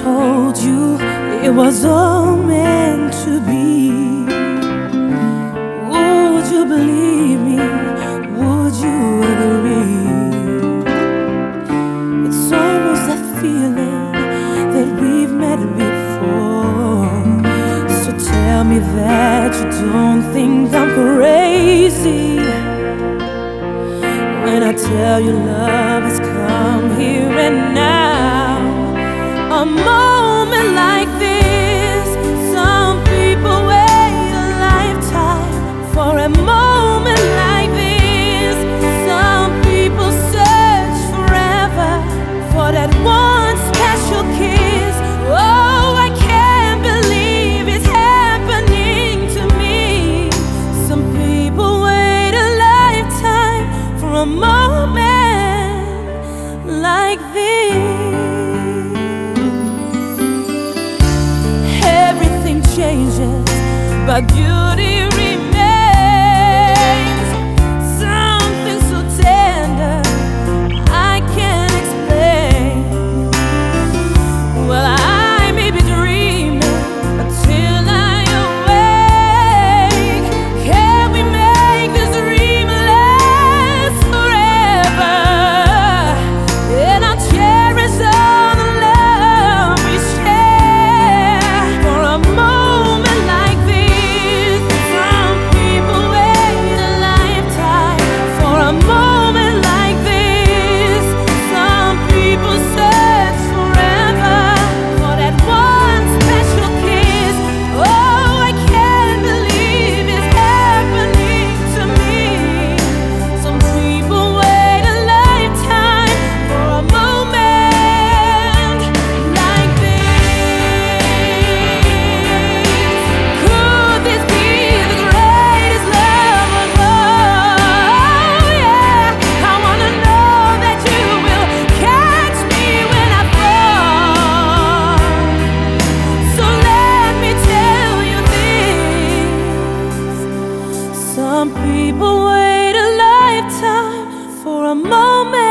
told you it was all meant to be, would you believe me? Would you agree? It's almost that feeling that we've met before. So tell me that you don't think I'm crazy when I tell you love has come here and now. A moment like this, some people wait a lifetime for a moment like this. Some people search forever for that one special kiss. Oh, I can't believe it's happening to me. Some people wait a lifetime for a moment like this. Changes, but beauty remains. Something so tender I can't explain. Well, I may be dreaming until I awake. Can we make this dream last forever? And I'll cherish all the love we share for a moment. Some people wait a lifetime for a moment